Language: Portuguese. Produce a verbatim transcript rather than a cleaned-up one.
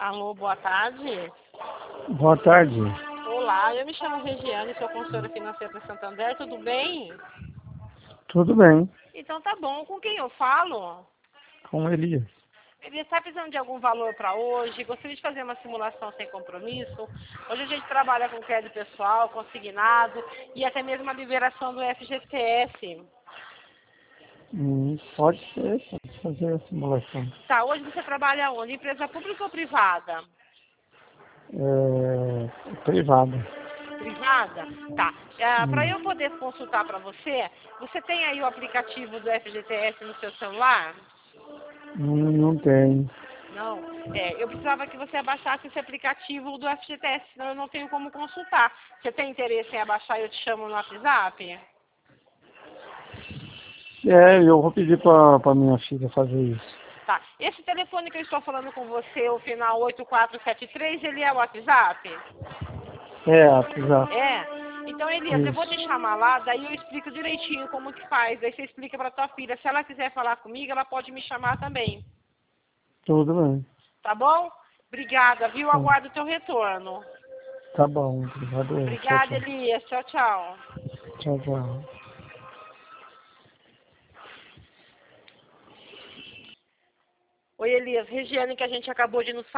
Alô, boa tarde. Boa tarde. Olá, eu me chamo Regiane, sou consultora financeira para Santander, tudo bem? Tudo bem, Então tá bom, com quem eu falo? com Elias. Ele está precisando de algum valor para hoje, gostaria de fazer uma simulação sem compromisso. Hoje a gente trabalha com crédito pessoal, consignado e até mesmo a liberação do F G T S. Hum, pode ser, pode fazer a simulação. Tá, hoje você trabalha onde? Empresa pública ou privada? É, privada. Privada? Tá. É, para Hum, eu poder consultar para você, você tem aí o aplicativo do F G T S no seu celular? não, não tem. Não. É, eu precisava que você abaixasse esse aplicativo do F G T S, senão eu não tenho como consultar. Você tem interesse em abaixar e eu te chamo no WhatsApp? É, eu vou pedir pra, pra minha filha fazer isso. Tá. Esse telefone que eu estou falando com você, o final oito quatro sete três, ele é o WhatsApp? É, apesar. É. Então, Elias, eu vou te Isso. chamar lá, daí eu explico direitinho como que faz. Daí você explica para tua filha. Se ela quiser falar comigo, ela pode me chamar também. Tudo bem. Tá bom? Obrigada, viu? Tá, Aguardo o teu retorno. tá bom, obrigado. Tchau, Obrigada, tchau. Elias. Tchau, tchau. Tchau, tchau. Oi, Elias. Regiane, que a gente acabou de nos